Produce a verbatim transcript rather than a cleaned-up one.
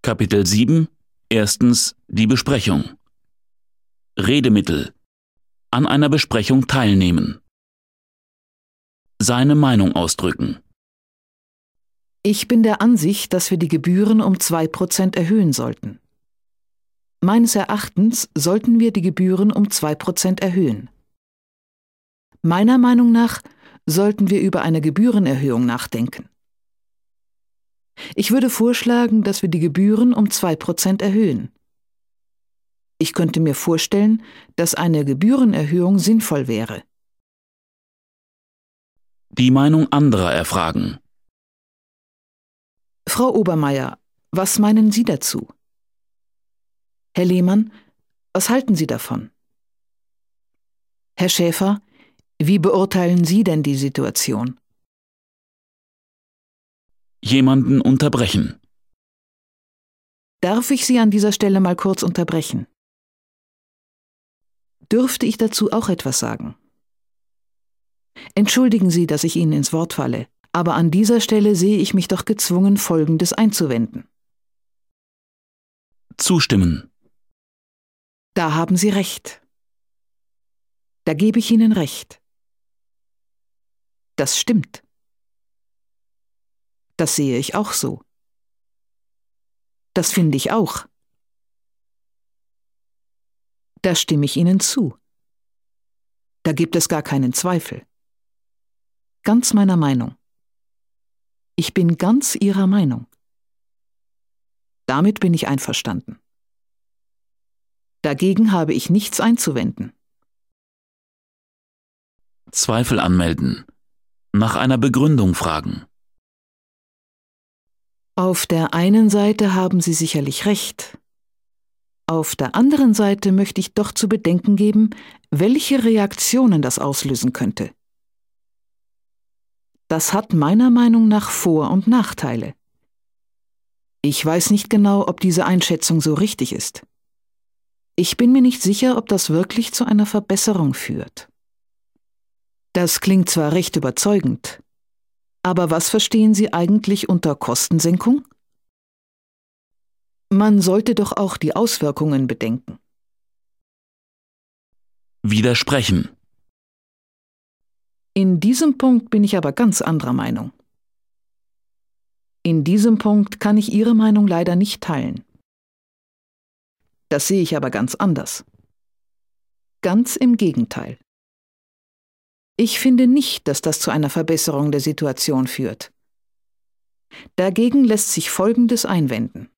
Kapitel sieben. Erstens die Besprechung. Redemittel. An einer Besprechung teilnehmen. Seine Meinung ausdrücken. Ich bin der Ansicht, dass wir die Gebühren um zwei Prozent erhöhen sollten. Meines Erachtens sollten wir die Gebühren um zwei Prozent erhöhen. Meiner Meinung nach sollten wir über eine Gebührenerhöhung nachdenken. Ich würde vorschlagen, dass wir die Gebühren um zwei Prozent erhöhen. Ich könnte mir vorstellen, dass eine Gebührenerhöhung sinnvoll wäre. Die Meinung anderer erfragen. Frau Obermeier, was meinen Sie dazu? Herr Lehmann, was halten Sie davon? Herr Schäfer, wie beurteilen Sie denn die Situation? Jemanden unterbrechen. Darf ich Sie an dieser Stelle mal kurz unterbrechen? Dürfte ich dazu auch etwas sagen? Entschuldigen Sie, dass ich Ihnen ins Wort falle, aber an dieser Stelle sehe ich mich doch gezwungen, Folgendes einzuwenden. Zustimmen. Da haben Sie recht. Da gebe ich Ihnen recht. Das stimmt. Das sehe ich auch so. Das finde ich auch. Da stimme ich Ihnen zu. Da gibt es gar keinen Zweifel. Ganz meiner Meinung. Ich bin ganz Ihrer Meinung. Damit bin ich einverstanden. Dagegen habe ich nichts einzuwenden. Zweifel anmelden. Nach einer Begründung fragen. Auf der einen Seite haben Sie sicherlich recht. Auf der anderen Seite möchte ich doch zu bedenken geben, welche Reaktionen das auslösen könnte. Das hat meiner Meinung nach Vor- und Nachteile. Ich weiß nicht genau, ob diese Einschätzung so richtig ist. Ich bin mir nicht sicher, ob das wirklich zu einer Verbesserung führt. Das klingt zwar recht überzeugend, aber was verstehen Sie eigentlich unter Kostensenkung? Man sollte doch auch die Auswirkungen bedenken. Widersprechen. In diesem Punkt bin ich aber ganz anderer Meinung. In diesem Punkt kann ich Ihre Meinung leider nicht teilen. Das sehe ich aber ganz anders. Ganz im Gegenteil. Ich finde nicht, dass das zu einer Verbesserung der Situation führt. Dagegen lässt sich Folgendes einwenden.